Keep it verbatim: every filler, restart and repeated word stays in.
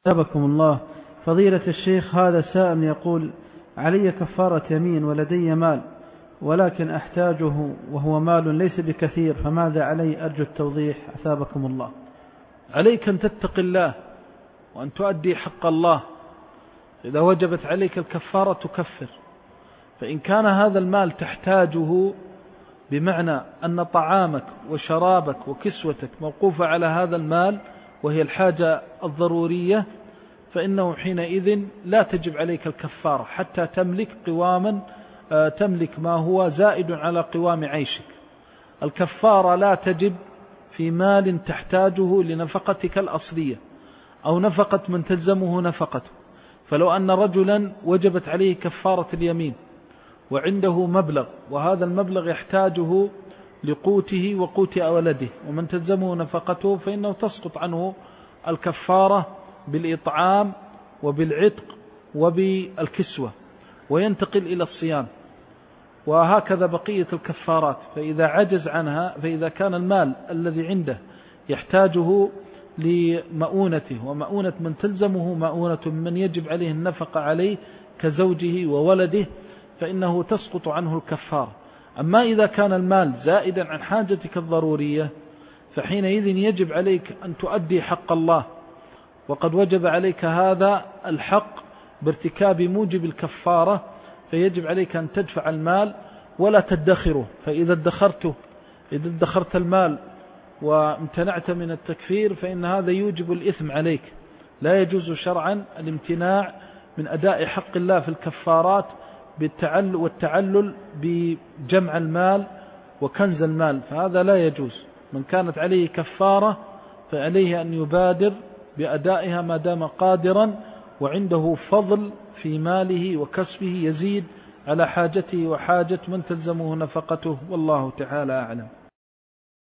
أثابكم الله. فضيلة الشيخ، هذا سائل يقول: علي كفارة يمين ولدي مال ولكن أحتاجه وهو مال ليس بكثير، فماذا علي؟ أرجو التوضيح أثابكم الله. عليك أن تتق الله وأن تؤدي حق الله. إذا وجبت عليك الكفارة تكفر. فإن كان هذا المال تحتاجه بمعنى أن طعامك وشرابك وكسوتك موقوفة على هذا المال وهي الحاجة الضرورية، فإنه حينئذ لا تجب عليك الكفارة حتى تملك قواما تملك ما هو زائد على قوام عيشك. الكفارة لا تجب في مال تحتاجه لنفقتك الأصلية أو نفقة من تلزمه نفقته. فلو أن رجلا وجبت عليه كفارة اليمين وعنده مبلغ وهذا المبلغ يحتاجه لقوته وقوت ولده ومن تلزمه نفقته، فإنه تسقط عنه الكفارة بالإطعام وبالعتق وبالكسوة وينتقل إلى الصيام، وهكذا بقية الكفارات. فإذا عجز عنها، فإذا كان المال الذي عنده يحتاجه لمؤونته ومؤونة من تلزمه مؤونة من يجب عليه النفقة عليه كزوجه وولده، فإنه تسقط عنه الكفارة. أما إذا كان المال زائدا عن حاجتك الضرورية، فحينئذ يجب عليك أن تؤدي حق الله، وقد وجب عليك هذا الحق بارتكاب موجب الكفارة، فيجب عليك أن تدفع المال ولا تدخره. فإذا ادخرته إذا ادخرت المال وامتنعت من التكفير فإن هذا يوجب الإثم عليك. لا يجوز شرعا الامتناع من أداء حق الله في الكفارات والتعلل بجمع المال وكنز المال، فهذا لا يجوز. من كانت عليه كفارة فعليه أن يبادر بأدائها ما دام قادرا وعنده فضل في ماله وكسبه يزيد على حاجته وحاجة من تلزمه نفقته، والله تعالى أعلم.